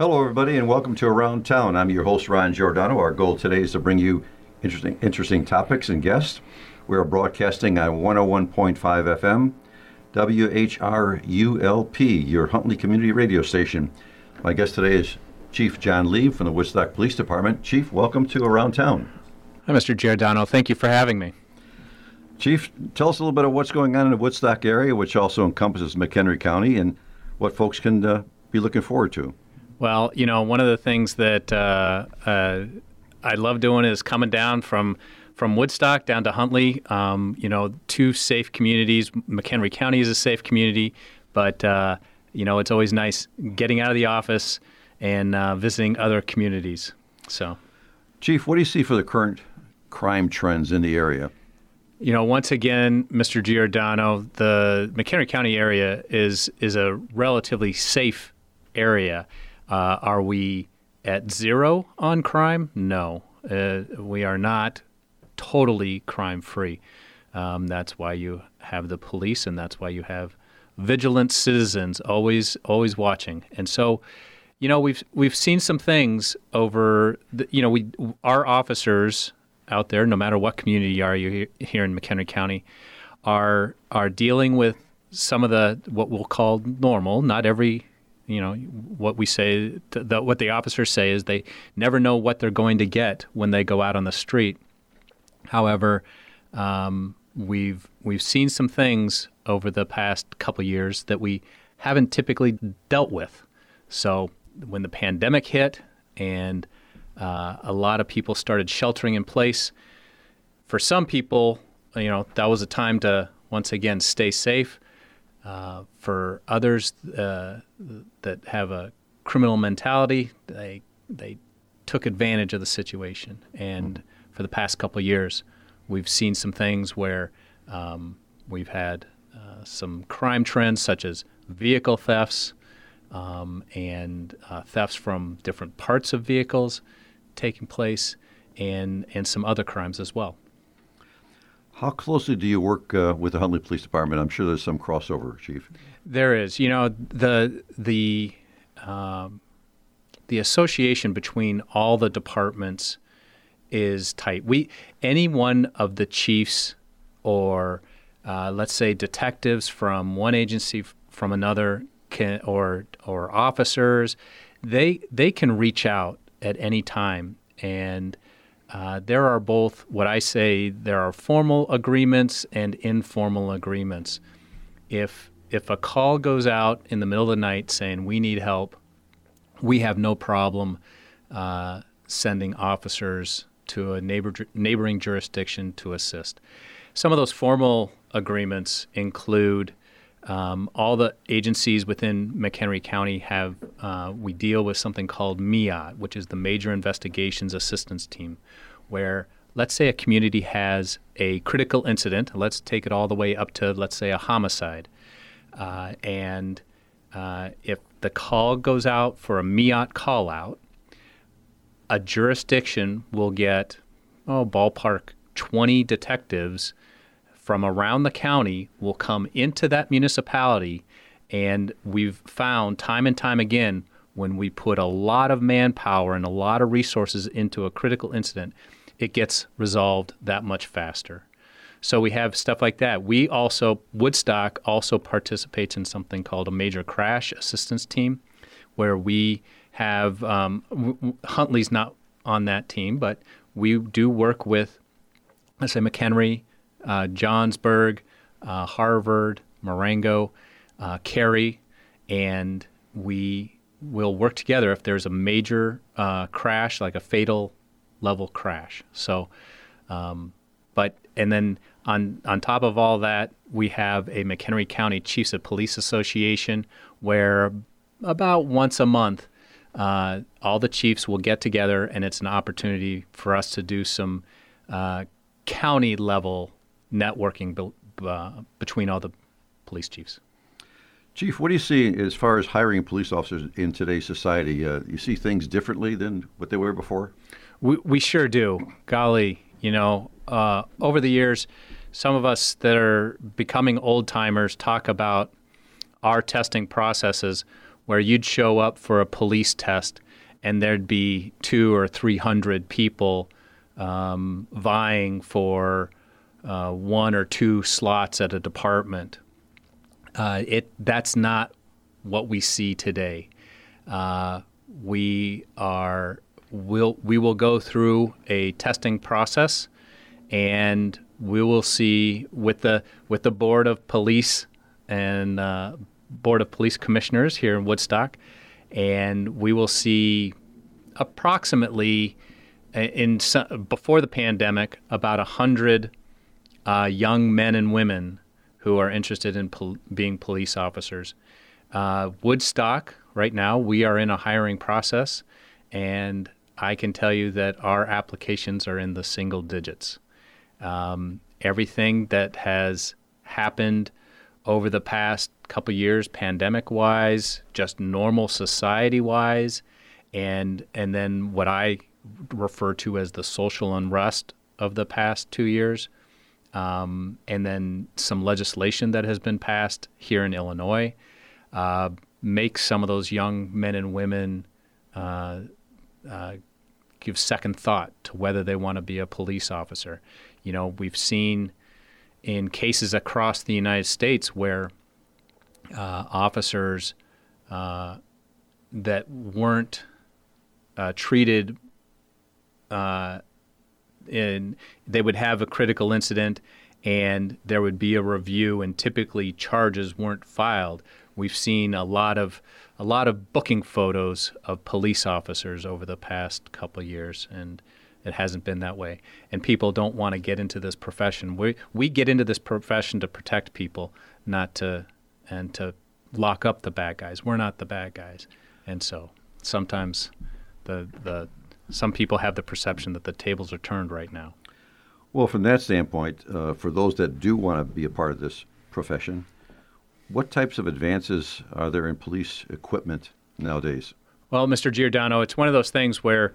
Hello, everybody, and welcome to Around Town. I'm your host, Ryan Giordano. Our goal today is to bring you interesting topics and guests. We are broadcasting on 101.5 FM, WHRULP, your Huntley Community Radio Station. My guest today is Chief John Lee from the Woodstock Police Department. Chief, welcome to Around Town. Hi, Mr. Giordano. Thank you for having me. Chief, tell us a little bit of what's going on in the Woodstock area, which also encompasses McHenry County, and what folks can be looking forward to. Well, one of the things that I love doing is coming down from Woodstock down to Huntley. Two safe communities. McHenry County is a safe community, but it's always nice getting out of the office and visiting other communities. So, Chief, what do you see for the current crime trends in the area? Once again, Mr. Giordano, the McHenry County area is a relatively safe area. Are we at zero on crime? No, we are not totally crime-free. That's why you have the police, and that's why you have vigilant citizens always watching. And so, we've seen some things over. Our officers out there, no matter what community you are here in McHenry County, are dealing with some of the what we'll call normal. Not every, what we say, what the officers say is they never know what they're going to get when they go out on the street. However, we've seen some things over the past couple years that we haven't typically dealt with. So when the pandemic hit and a lot of people started sheltering in place. For some people, that was a time to, once again, stay safe. For others that have a criminal mentality, they took advantage of the situation. And for the past couple of years, we've seen some things where we've had some crime trends such as vehicle thefts and thefts from different parts of vehicles taking place, and some other crimes as well. How closely do you work with the Huntley Police Department? I'm sure there's some crossover, Chief. There is. The association between all the departments is tight. Any one of the chiefs or let's say detectives from one agency from another or officers, they can reach out at any time. And there are both what I say, there are formal agreements and informal agreements. If a call goes out in the middle of the night saying we need help, we have no problem sending officers to a neighboring jurisdiction to assist. Some of those formal agreements include all the agencies within McHenry County have, we deal with something called MEOT, which is the Major Investigations Assistance Team, where let's say a community has a critical incident. Let's take it all the way up to, let's say, a homicide. And if the call goes out for a MEOT call out, a jurisdiction will get, ballpark 20 detectives from around the county will come into that municipality, and we've found time and time again when we put a lot of manpower and a lot of resources into a critical incident, it gets resolved that much faster. So we have stuff like that. Woodstock also participates in something called a Major Crash Assistance Team, where we have, Huntley's not on that team, but we do work with, let's say, McHenry, Johnsburg, Harvard, Marengo, Cary, and we will work together if there's a major crash, like a fatal level crash. So, and then on top of all that, we have a McHenry County Chiefs of Police Association where about once a month, all the chiefs will get together, and it's an opportunity for us to do some county level networking between all the police chiefs. Chief, what do you see as far as hiring police officers in today's society? You see things differently than what they were before? We sure do. Golly, over the years, some of us that are becoming old timers talk about our testing processes where you'd show up for a police test and there'd be 200 or 300 people vying for 1 or 2 slots at a department. That's not what we see today. We will go through a testing process, and we will see with the Board of Police and Board of Police Commissioners here in Woodstock, and we will see approximately before the pandemic about 100 young men and women who are interested in being police officers. Woodstock, right now, we are in a hiring process, and I can tell you that our applications are in the single digits. Everything that has happened over the past couple years, pandemic-wise, just normal society-wise, and then what I refer to as the social unrest of the past 2 years, and then some legislation that has been passed here in Illinois, makes some of those young men and women give second thought to whether they want to be a police officer. You know, we've seen in cases across the United States where officers that weren't treated they would have a critical incident and there would be a review, and typically charges weren't filed. We've seen a lot of booking photos of police officers over the past couple of years, and it hasn't been that way. And people don't want to get into this profession. We get into this profession to protect people, not to lock up the bad guys. We're not the bad guys, and so sometimes some people have the perception that the tables are turned right now. Well, from that standpoint, for those that do want to be a part of this profession, what types of advances are there in police equipment nowadays? Well, Mr. Giordano, it's one of those things where,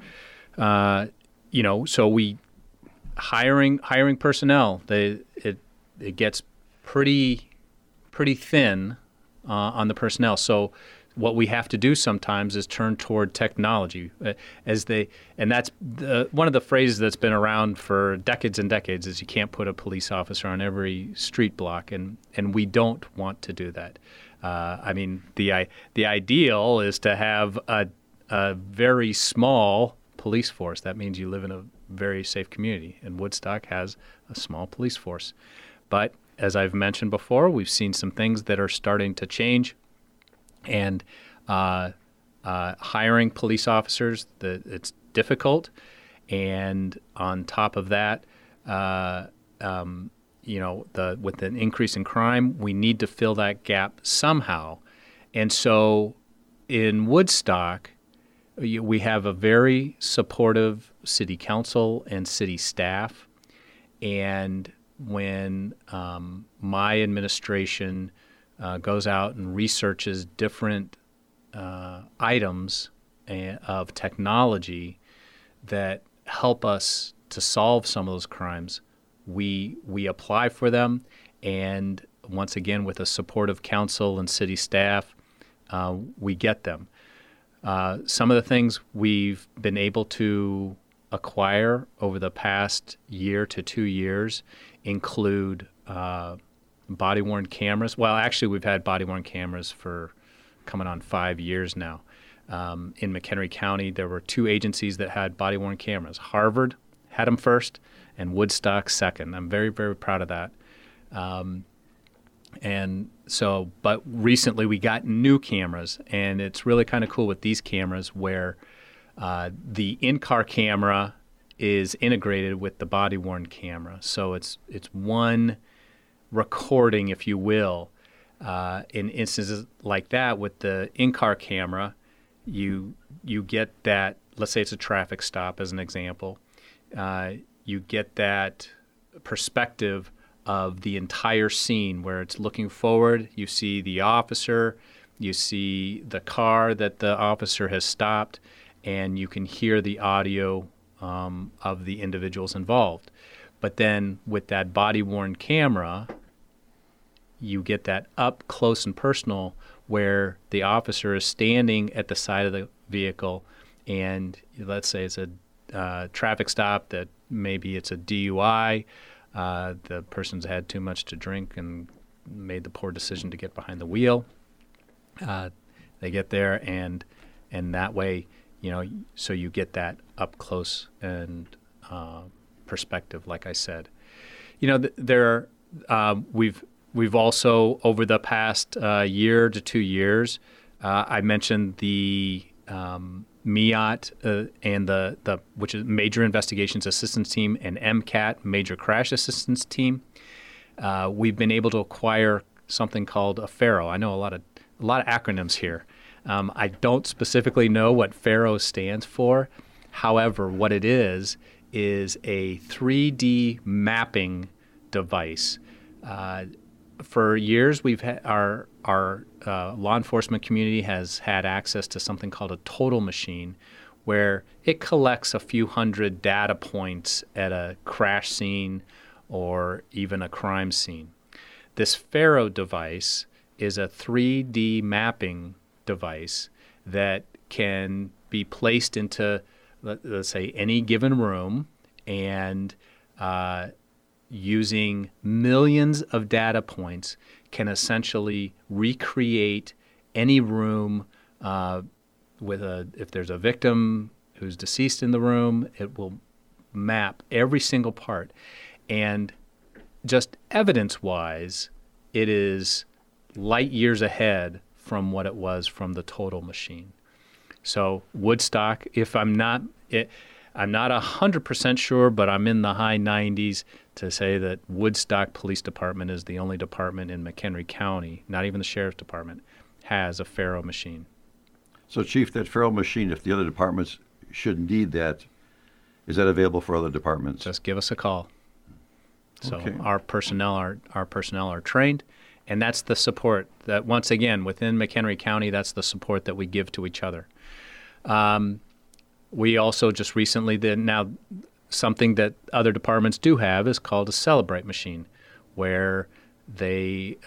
so we hiring personnel, it gets pretty thin on the personnel. So what we have to do sometimes is turn toward technology, and that's one of the phrases that's been around for decades and decades is you can't put a police officer on every street block, and we don't want to do that. I mean, the ideal is to have a very small police force. That means you live in a very safe community, and Woodstock has a small police force. But as I've mentioned before, we've seen some things that are starting to change. And hiring police officers, it's difficult. And on top of that, with an increase in crime, we need to fill that gap somehow. And so in Woodstock, we have a very supportive city council and city staff. And when my administration goes out and researches different items of technology that help us to solve some of those crimes, we apply for them, and once again, with a supportive council and city staff, we get them. Some of the things we've been able to acquire over the past year to 2 years include body-worn cameras. Well, actually, we've had body-worn cameras for coming on 5 years now. In McHenry County, there were 2 agencies that had body-worn cameras. Harvard had them first, and Woodstock second. I'm very, very proud of that. But recently we got new cameras, and it's really kind of cool with these cameras where the in-car camera is integrated with the body-worn camera. So it's one recording, if you will. In instances like that with the in-car camera, you get that, let's say it's a traffic stop as an example, you get that perspective of the entire scene where it's looking forward, you see the officer, you see the car that the officer has stopped, and you can hear the audio of the individuals involved. But then with that body-worn camera, you get that up close and personal where the officer is standing at the side of the vehicle, and let's say it's a traffic stop, that maybe it's a DUI. The person's had too much to drink and made the poor decision to get behind the wheel. They get there, and that way, so you get that up close and perspective. Like I said, we've also, over the past year to 2 years, I mentioned the MEOT and the which is Major Investigations Assistance Team, and MCAT, Major Crash Assistance Team. We've been able to acquire something called a FARO. I know a lot of acronyms here. I don't specifically know what FARO stands for. However, what it is a 3D mapping device. For years, we've had our law enforcement community has had access to something called a total machine, where it collects a few hundred data points at a crash scene or even a crime scene. This FARO device is a 3D mapping device that can be placed into, let's say, any given room, and using millions of data points can essentially recreate any room if there's a victim who's deceased in the room. It will map every single part. And just evidence-wise, it is light years ahead from what it was from the total machine. So Woodstock, if I'm not 100% sure, but I'm in the high 90s to say that Woodstock Police Department is the only department in McHenry County, not even the Sheriff's Department, has a FARO machine. So, Chief, that FARO machine, if the other departments should need that, is that available for other departments? Just give us a call. So Okay. our personnel are trained, and that's the support that, once again, within McHenry County, that's the support that we give to each other. We also just recently did, now something that other departments do have is called a Celebrate machine, where they,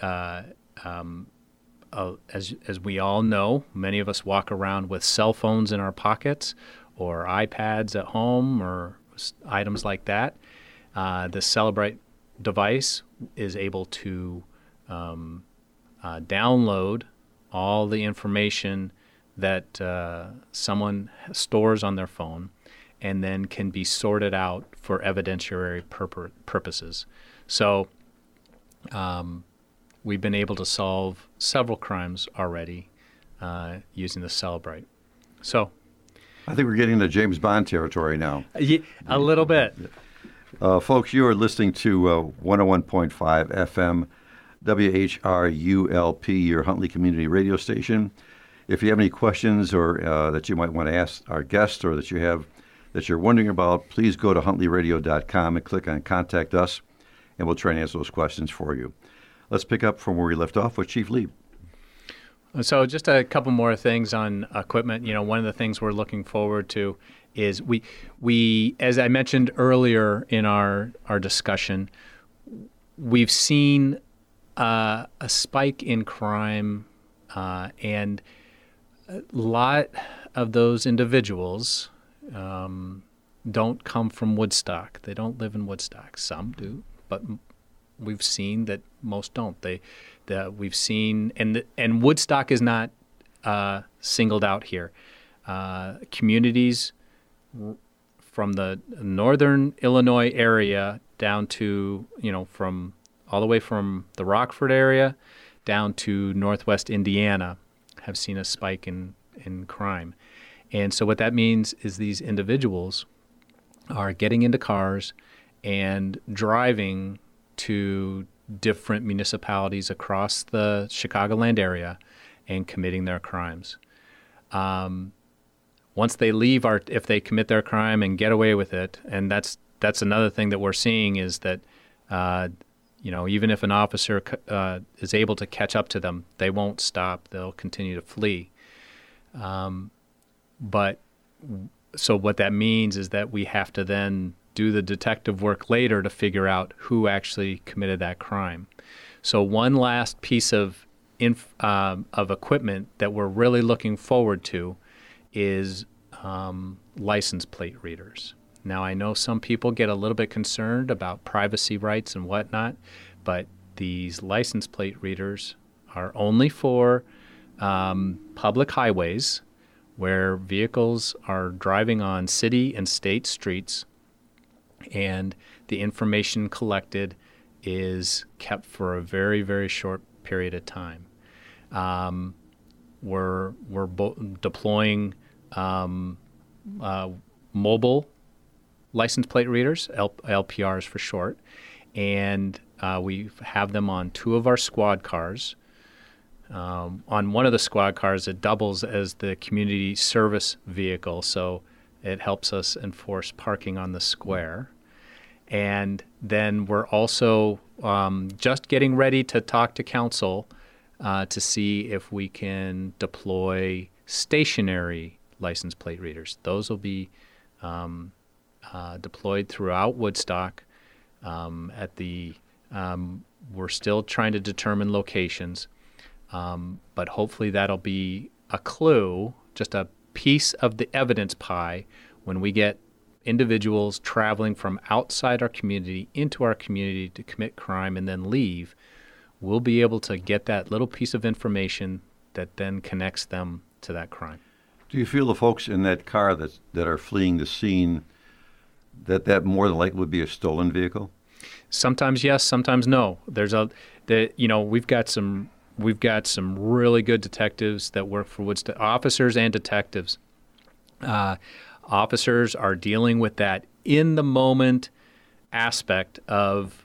as we all know, many of us walk around with cell phones in our pockets or iPads at home or items like that. The Celebrate device is able to download all the information that someone stores on their phone, and then can be sorted out for evidentiary purposes. So we've been able to solve several crimes already using the Celebrate. So I think we're getting into James Bond territory now. A little bit. Folks, you are listening to 101.5 FM WHRULP, your Huntley Community Radio Station. If you have any questions or that you might want to ask our guests, or that you're wondering about, please go to huntleyradio.com and click on Contact Us, and we'll try and answer those questions for you. Let's pick up from where we left off with Chief Lee. So just a couple more things on equipment. One of the things we're looking forward to is we as I mentioned earlier in our discussion, we've seen a spike in crime, and a lot of those individuals don't come from Woodstock. They don't live in Woodstock. Some do, but we've seen that most don't. We've seen, and Woodstock is not singled out here. Communities from the northern Illinois area down to, from all the way from the Rockford area down to northwest Indiana have seen a spike in crime. And so what that means is these individuals are getting into cars and driving to different municipalities across the Chicagoland area and committing their crimes. Once they leave, if they commit their crime and get away with it, and that's another thing that we're seeing is that, even if an officer is able to catch up to them, they won't stop. They'll continue to flee. So what that means is that we have to then do the detective work later to figure out who actually committed that crime. So one last piece of of equipment that we're really looking forward to is license plate readers. Now, I know some people get a little bit concerned about privacy rights and whatnot, but these license plate readers are only for public highways where vehicles are driving on city and state streets, and the information collected is kept for a very, very short period of time. We're deploying mobile license plate readers, LPRs for short, and we have them on 2 of our squad cars. On one of the squad cars, it doubles as the community service vehicle, so it helps us enforce parking on the square. And then we're also just getting ready to talk to council to see if we can deploy stationary license plate readers. Those will be deployed throughout Woodstock. We're still trying to determine locations, but hopefully that'll be a clue, just a piece of the evidence pie when we get individuals traveling from outside our community into our community to commit crime and then leave. We'll be able to get that little piece of information that then connects them to that crime. Do you feel the folks in that car that are fleeing the scene, that more than likely would be a stolen vehicle? Sometimes yes, sometimes no. We've got some really good detectives that work for Woodstock, officers and detectives. Officers are dealing with that in the moment aspect of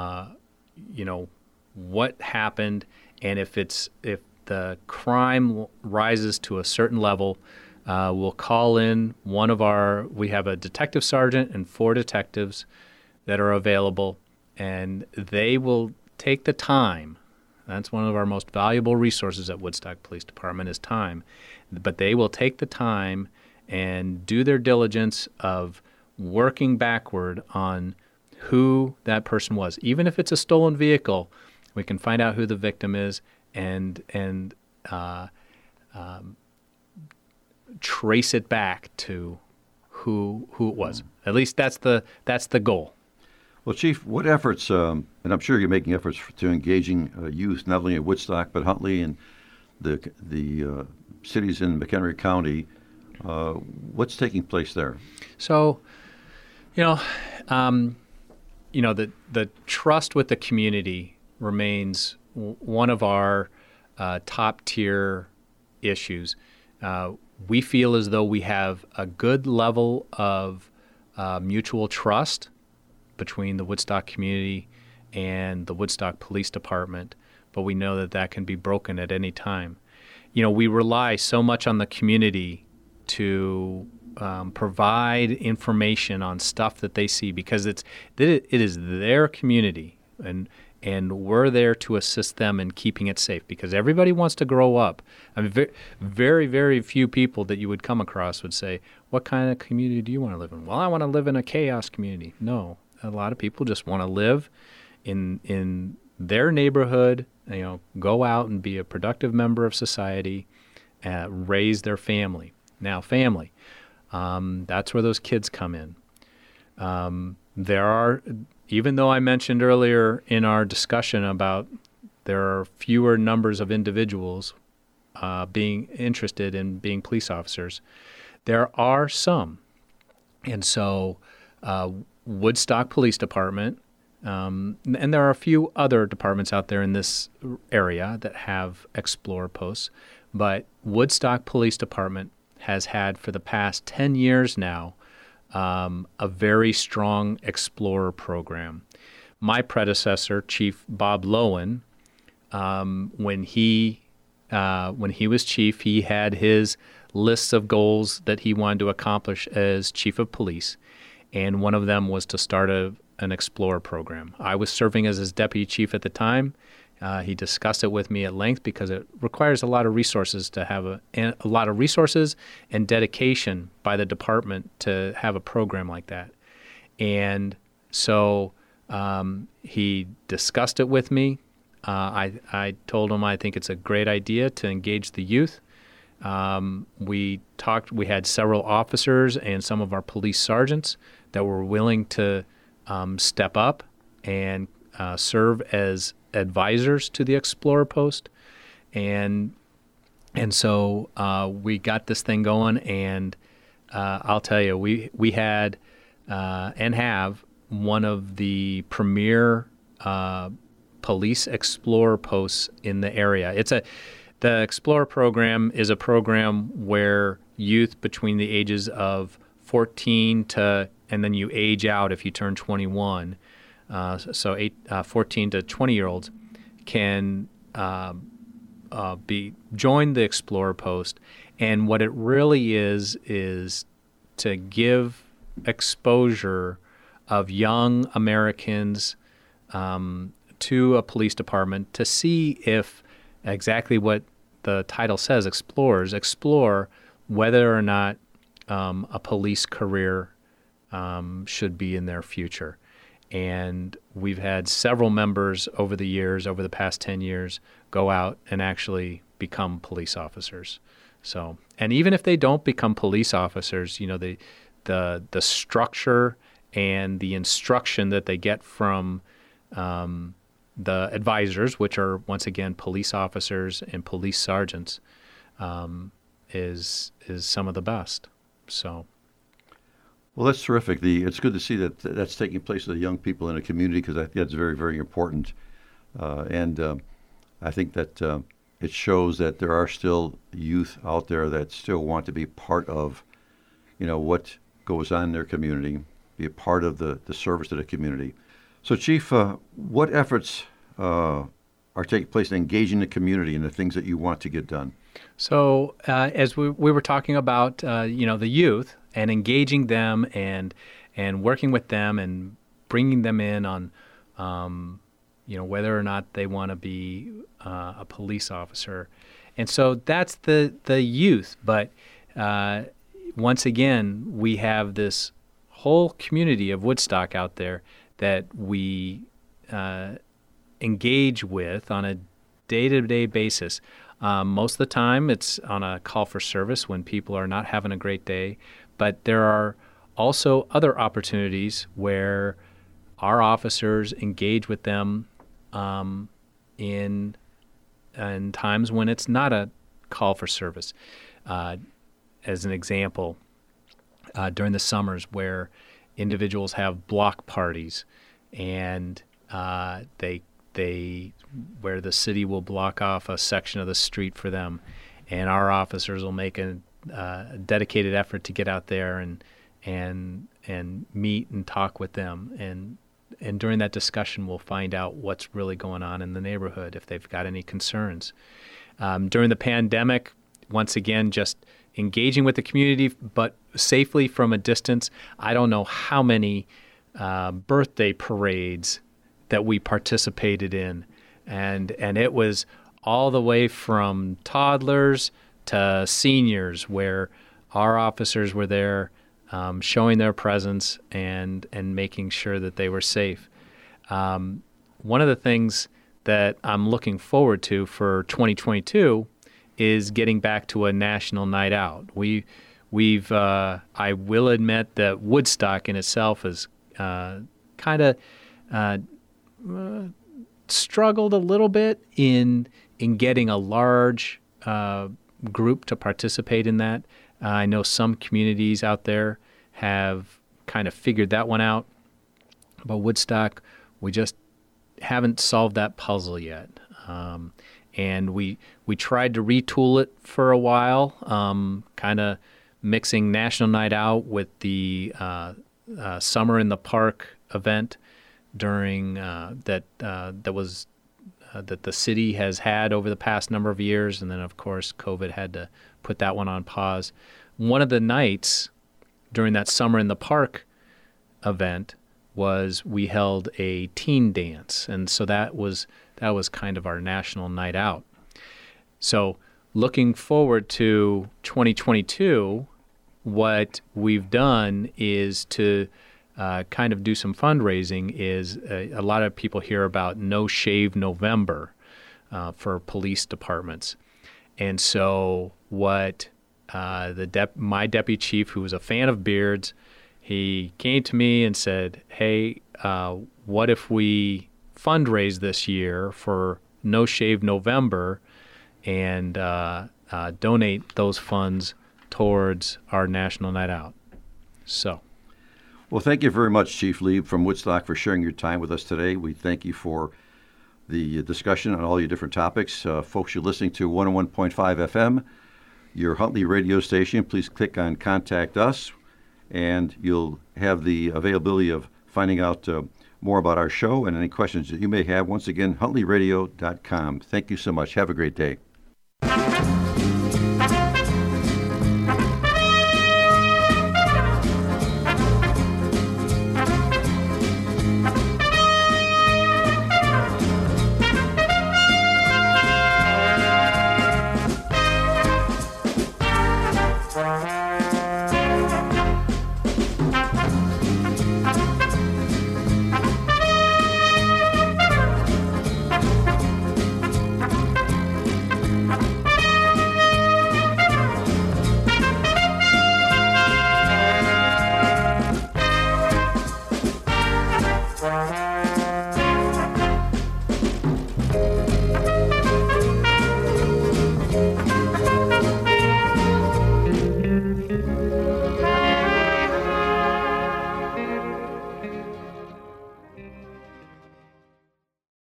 what happened, and if the crime rises to a certain level, we'll call in we have a detective sergeant and 4 detectives that are available, and they will take the time. That's one of our most valuable resources at Woodstock Police Department is time. But they will take the time and do their diligence of working backward on who that person was. Even if it's a stolen vehicle, we can find out who the victim is and trace it back to who it was. At least that's the goal. Well, Chief, what efforts, and I'm sure you're making efforts to engaging youth, not only at Woodstock, but Huntley and the cities in McHenry County, what's taking place there? So, the trust with the community remains one of our top tier issues. We feel as though we have a good level of mutual trust between the Woodstock community and the Woodstock Police Department, but we know that can be broken at any time. We rely so much on the community to provide information on stuff that they see because it is their community, and we're there to assist them in keeping it safe because everybody wants to grow up. I mean, very, very few people that you would come across would say, what kind of community do you want to live in? Well, I want to live in a chaos community. No, a lot of people just want to live in their neighborhood, go out and be a productive member of society, raise their family. Now, family, that's where those kids come in. Even though I mentioned earlier in our discussion about there are fewer numbers of individuals being interested in being police officers, there are some. And so Woodstock Police Department, and there are a few other departments out there in this area that have Explorer posts, but Woodstock Police Department has had for the past 10 years now a very strong Explorer program. My predecessor, Chief Bob Lowen, when he was chief, he had his lists of goals that he wanted to accomplish as chief of police, and one of them was to start an Explorer program. I was serving as his deputy chief at the time. He discussed it with me at length because it requires a lot of resources to have a lot of resources and dedication by the department to have a program like that. And so he discussed it with me. I told them I think it's a great idea to engage the youth. We had several officers and some of our police sergeants that were willing to step up and serve as advisors to the Explorer Post. And so we got this thing going, and I'll tell you, we had and have one of the premier police Explorer posts in the area. The Explorer program is a program where youth between the ages of 14 to, and then you age out if you turn 21, 14 to 20-year-olds can join the Explorer post. And what it really is to give exposure of young Americans to a police department to see if exactly what the title says, explore whether or not a police career should be in their future. And we've had several members over the past 10 years, go out and actually become police officers. So, and even if they don't become police officers, the structure and the instruction that they get from the advisors, which are once again police officers and police sergeants, is some of the best. So, well, that's terrific. It's good to see that that's taking place with the young people in a community, because I think that's very, very important. And I think that it shows that there are still youth out there that still want to be part of, what goes on in their community, be a part of the service to the community. So, Chief, what efforts are taking place in engaging the community in the things that you want to get done? So, as we were talking about, the youth and engaging them and working with them and bringing them in on, whether or not they want to be a police officer, and so that's the youth. But once again, we have this whole community of Woodstock out there that we engage with on a day-to-day basis. Most of the time, it's on a call for service when people are not having a great day. But there are also other opportunities where our officers engage with them in times when it's not a call for service. As an example, during the summers where individuals have block parties, and where the city will block off a section of the street for them, and our officers will make a dedicated effort to get out there and meet and talk with them, and during that discussion we'll find out what's really going on in the neighborhood, if they've got any concerns. During the pandemic, once again, just engaging with the community, but safely from a distance. I don't know how many birthday parades that we participated in, and it was all the way from toddlers to seniors, where our officers were there showing their presence and making sure that they were safe. One of the things that I'm looking forward to for 2022 is getting back to a national night out. I will admit that Woodstock in itself has kind of struggled a little bit in getting a large group to participate in that. I know some communities out there have kind of figured that one out, but Woodstock, we just haven't solved that puzzle yet. And we tried to retool it for a while, kind of mixing National Night Out with the Summer in the Park event during that the city has had over the past number of years, and then of course COVID had to put that one on pause. One of the nights during that Summer in the Park event was we held a teen dance, and so that was kind of our national night out. So looking forward to 2022, what we've done is to kind of do some fundraising. A lot of people hear about No Shave November, for police departments. And so what my deputy chief, who was a fan of beards, he came to me and said, hey, what if we fundraise this year for No Shave November and donate those funds towards our National Night Out? So, well, thank you very much, Chief Lieb from Woodstock, for sharing your time with us today. We thank you for the discussion on all your different topics. Folks, you're listening to 101.5 FM, your Huntley radio station. Please click on Contact Us, and you'll have the availability of finding out more about our show and any questions that you may have. Once again, huntleyradio.com. Thank you so much. Have a great day.